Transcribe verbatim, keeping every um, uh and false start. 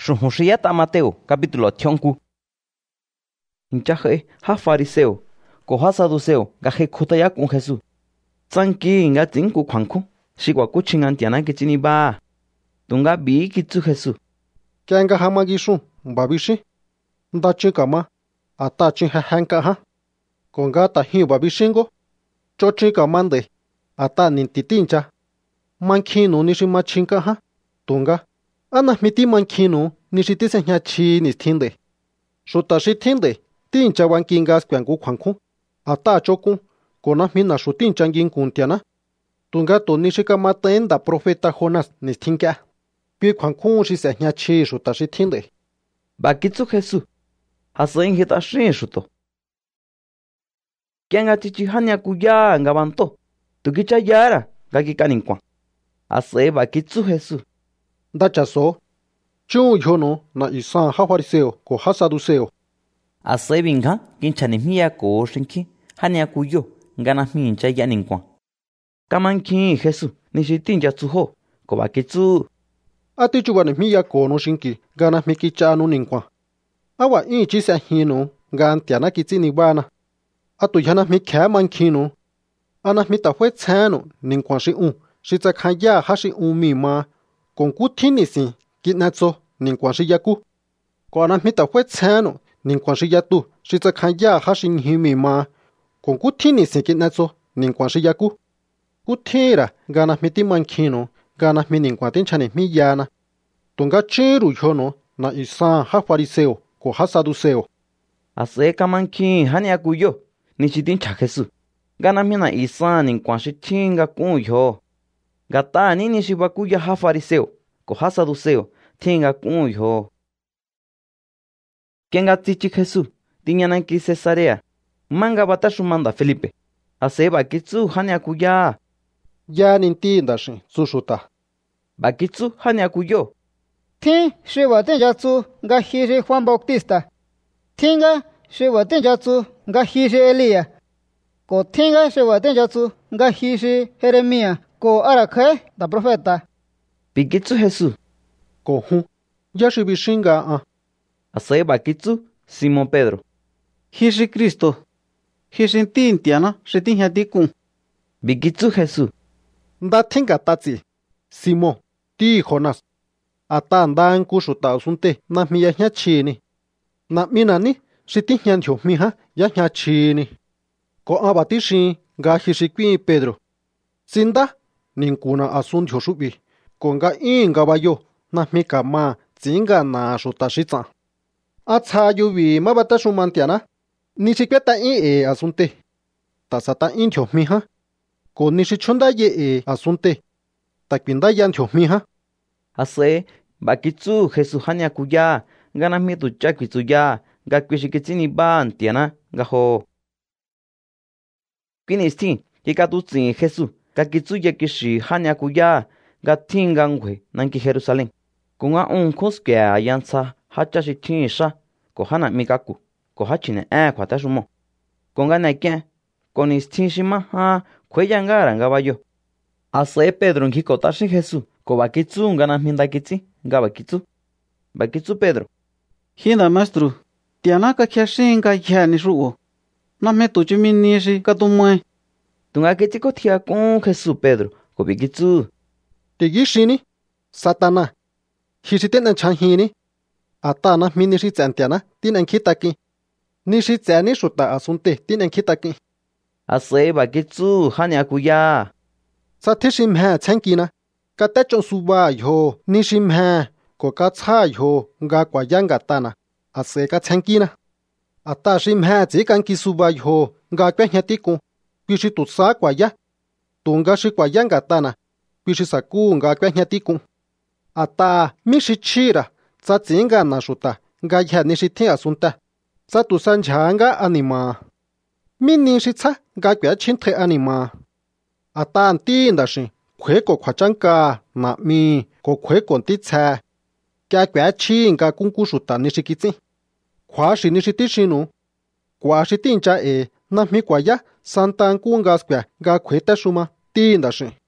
Shujunshiyata Mateo capítulo tionku. Hinchaje ha fariseo, ko ha saduceo, gaje kutaya kun Jesús. Tsanki nga tinku kwanku, shigwa kuchingan tiana kichini ba. Tunga bi kitsu Jesús. Kyanga hamagishu, babishi. Ndachi kama, atachi hahanka ha. Konga ta hiu babishingo. Chochi kamande, ata nintitincha. Mankinu nishi machinka ha. Tunga. Ana miti mankinu nishi tisenya chi nistinde. Shutashi tinde, tincha wankingas kwangu kwanku. Ata choku, kona mina shutincha ngin kuntiana. Tunga to nishi kamatenda profeta Jonas nistinka. Pi kwanku shi senya chi shutashi tinde. Bakitsu Jesús. Hasen hita shin shuto. Kenga tichi hanya kuya ngabanto. Tukicha yara, gakikaninkwa. Ase bakitsu Jesús. Dachaso, chu yono na isan ha fariseo ko ha saduceo. Ase binga kinchanimia ko shinki hanya kuyo ngana mincha yaninkwa. Kamanki Jesús nishitinja tsuho ko bakitsu. Ati chubane miya ko no shinki gana mikicha no ninkwa. Awa inchi sa hino gantiana kitini bana. Atu yana mikha mankino. Ana mita fue tsano ninkwa shi un. Shi tsakanya ha shi un mi ma. Con kutinisi kinatso ninkwanshi yaku. Kona mita fue tsano ninkwanshi yatu shi tsakanya hashin himi ma. Con kutinisi kinatso ninkwanshi yaku. Kutira gana miti mankino gana mi ninkwatin chane mi yana. Tunga chiru yono na isan ha fariseo ko ha saduceo. Ase kamanki hanya kuyo nishitin cha Jesús. Gana mina isan ninkwanshi chinga kuyo. Gata nini shibakuya ha fariseo, ko ha saduceo, tinga kunyo. Kenga tichi Jesús, tiñananki Cesarea. Manga batashu manda Felipe. Ase bakitsu hanya kuya. Ya nintindashi, sushuta. Bakitsu hanya kuyo. Tin shiwa tenjatsu ga hiri Juan Bautista. Tinga shiwa tenjatsu ga hiri Elia. Ko tinga shiwa tenjatsu ga hiri Jeremia. Ko arakhe da profeta. Bikitsu Jesús. Ko hu. Ya shi bishinga a. Ase bakitsu Simón Pedro. Hishi Cristo. Hishin tintiana shitinha tikun. Bikitsu Jesús. Nda tinga tatsi. Simón. Ti Jonas. Ata ndan kushuta usunte na miya hnya chini. Na minani shitinha ntyo miha ya hnya chini. Ko abatishi ga hishi Pedro. Sinda. Ninkuna asun yoshubi. Konga inga bayo. Na mika ma. Zinga na shutashitsa. Atsa yubi mabata shumantiana. Nishikweta in e asunte. Tasata in tyo miha. Ko nishichunda ye e asunte. Takwinda yan tyo miha. Ase bakitsu Jesús hanya kuya. Gana mitu chakitsu ya. Gakwishikitsini ba antiana. Gaho. Kinisti. Kikatutsi Jesús. Kakitsu yakishi hanya kuya gatinga ngwe nanki Jerusalén. Kunga un kuskea yansa hachashi tinsha ko hana mikaku ko hachine e kwatashumo. Kunga naike konistishima ha kweyangara ngabayo. Ase Pedro ngikotashi Jesús ko bakitsu ngana mindakitsi ngabakitsu. Bakitsu Pedro. Hinda maestro, tianaka kiashinga yani shuo. Na metu chiminishi katumwe. Tunga kitiko tia con Jesús Pedro, ko bikitsu. Tigishini, Satana. Hishitena chanhini. Atana minishi tsantiana, tinan kitaki. Nishi tsani shuta asunte, tinan kitaki. Ase bakitsu hanya kuya. Satishim ha tsankina. Katachon suba yo, nishim ha. Ko katsa yo, nga kwa yanga tana. Ase ka tsankina. Atashim ha tsikanki suba yo, nga kwa nyatiku. Pishi tutsa kwa ya. Tunga shi kwa yanga tana. Pishi saku nga kwa nyatiku. Ata mishi chira. Tsa tsinga na shuta. Nga ya nishi tin asunta. Tsa tusan changa anima. Mini shi tsa nga kwa chinte anima. Ata antinda shi. Kwe ko kwa chanka na mi. Ko kwe ko ntitsa. Kya kwa chi nga kunku shuta nishi kitsi. Kwa shi nishi tishinu. Kwa shi tincha e. Na mi kwa ya. Santan kungas kwa ga kweta shuma tinda shi.